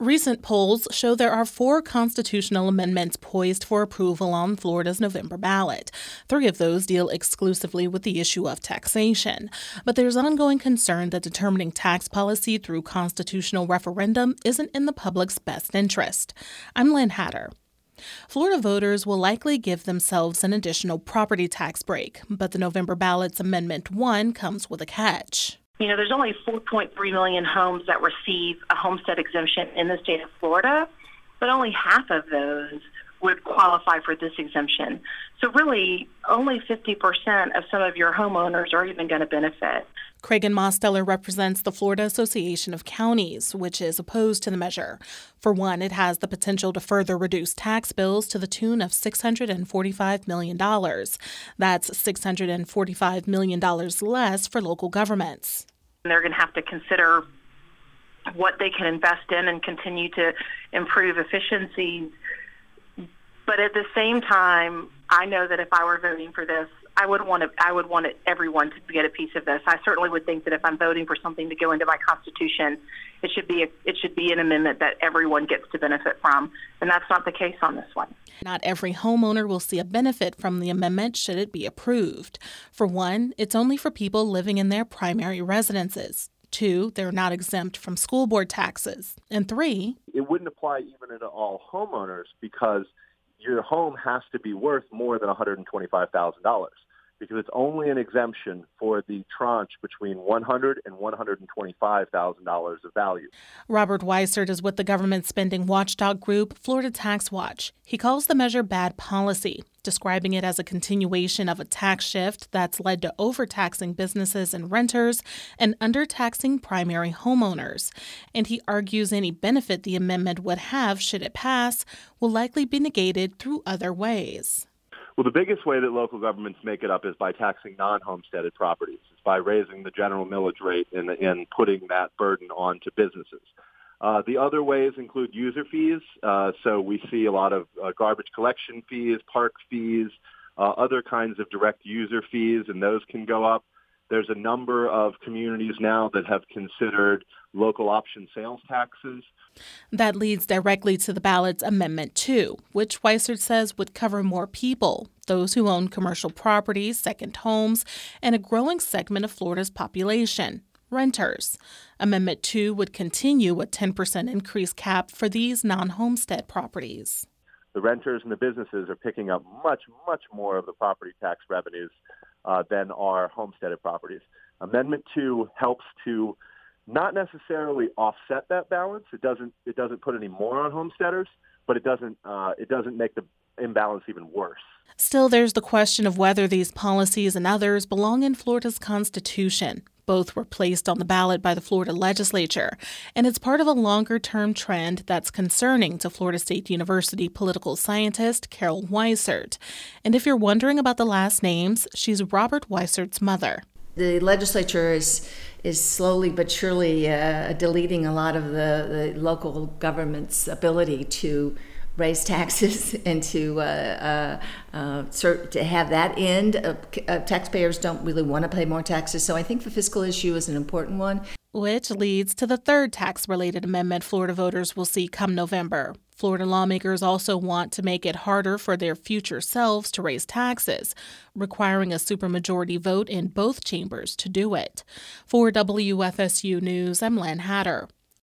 Recent polls show there are 4 constitutional amendments poised for approval on Florida's November ballot. 3 of those deal exclusively with the issue of taxation. But there's ongoing concern that determining tax policy through constitutional referendum isn't in the public's best interest. I'm Lynn Hatter. Florida voters will likely give themselves an additional property tax break, but the November ballot's Amendment 1 comes with a catch. There's only 4.3 million homes that receive a homestead exemption in the state of Florida, but only half of those would qualify for this exemption. So really, only 50% of some of your homeowners are even going to benefit. Cragen Mosteller represents the Florida Association of Counties, which is opposed to the measure. For one, it has the potential to further reduce tax bills to the tune of $645 million. That's $645 million less for local governments. They're going to have to consider what they can invest in and continue to improve efficiencies. But at the same time, I know that if I were voting for this, I would want everyone to get a piece of this. I certainly would think that if I'm voting for something to go into my Constitution, it should be an amendment that everyone gets to benefit from, and that's not the case on this one. Not every homeowner will see a benefit from the amendment should it be approved. For one, it's only for people living in their primary residences. 2, they're not exempt from school board taxes. And 3, it wouldn't apply even to all homeowners because your home has to be worth more than $125,000 because it's only an exemption for the tranche between $100,000 and $125,000 of value. Robert Weissert is with the government spending watchdog group Florida Tax Watch. He calls the measure bad policy, describing it as a continuation of a tax shift that's led to overtaxing businesses and renters and undertaxing primary homeowners. And he argues any benefit the amendment would have should it pass will likely be negated through other ways. Well, the biggest way that local governments make it up is by taxing non-homesteaded properties. It's by raising the general millage rate and putting that burden on to businesses. The other ways include user fees. So we see a lot of garbage collection fees, park fees, other kinds of direct user fees, and those can go up. There's a number of communities now that have considered local option sales taxes. That leads directly to the ballot's Amendment 2, which Weissert says would cover more people, those who own commercial properties, second homes, and a growing segment of Florida's population, renters. Amendment 2 would continue a 10% increase cap for these non-homestead properties. The renters and the businesses are picking up much more of the property tax revenues than our homesteaded properties. Amendment 2 helps to not necessarily offset that balance. It doesn't put any more on homesteaders, but it doesn't make the imbalance even worse. Still, there's the question of whether these policies and others belong in Florida's Constitution. Both were placed on the ballot by the Florida legislature, and it's part of a longer-term trend that's concerning to Florida State University political scientist Carol Weissert. And if you're wondering about the last names, she's Robert Weissert's mother. The legislature is slowly but surely deleting a lot of the local government's ability to raise taxes and to have that end. Taxpayers don't really want to pay more taxes, so I think the fiscal issue is an important one. Which leads to the third tax-related amendment Florida voters will see come November. Florida lawmakers also want to make it harder for their future selves to raise taxes, requiring a supermajority vote in both chambers to do it. For WFSU News, I'm Lynn Hatter.